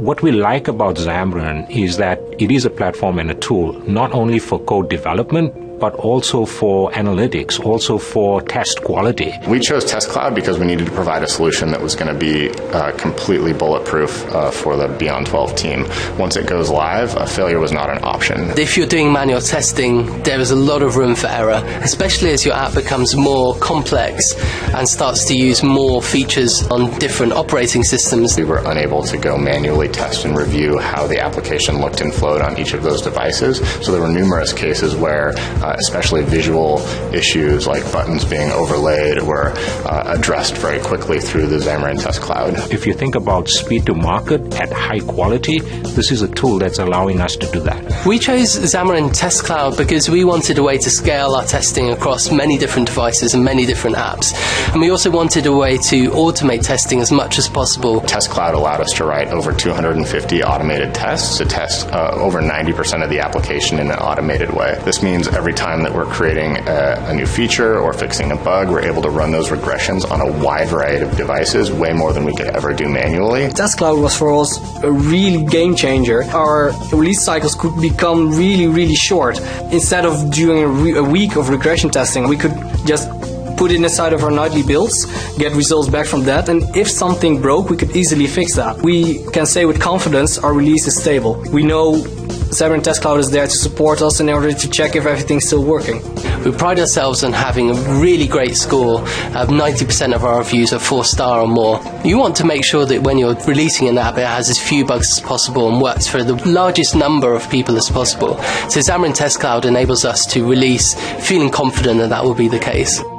What we like about Xamarin is that it is a platform and a tool, not only for code development, but also for analytics, also for test quality. We chose Test Cloud because we needed to provide a solution that was going to be completely bulletproof for the Beyond 12 team. Once it goes live, a failure was not an option. If you're doing manual testing, there is a lot of room for error, especially as your app becomes more complex and starts to use more features on different operating systems. We were unable to go manually test and review how the application looked and flowed on each of those devices, so there were numerous cases where especially visual issues like buttons being overlaid were addressed very quickly through the Xamarin Test Cloud. If you think about speed to market at high quality, this is a tool that's allowing us to do that. We chose Xamarin Test Cloud because we wanted a way to scale our testing across many different devices and many different apps. And we also wanted a way to automate testing as much as possible. Test Cloud allowed us to write over 250 automated tests to test over 90% of the application in an automated way. This means every time that we're creating a new feature or fixing a bug, we're able to run those regressions on a wide variety of devices, way more than we could ever do manually. Test Cloud was for us a really game changer. Our release cycles could become really, really short. Instead of doing a week of regression testing, we could just put it inside of our nightly builds, get results back from that, and if something broke, we could easily fix that. We can say with confidence our release is stable. We know Xamarin Test Cloud is there to support us in order to check if everything's still working. We pride ourselves on having a really great score. 90% of our reviews are 4-star or more. You want to make sure that when you're releasing an app, it has as few bugs as possible and works for the largest number of people as possible. So Xamarin Test Cloud enables us to release feeling confident that that will be the case.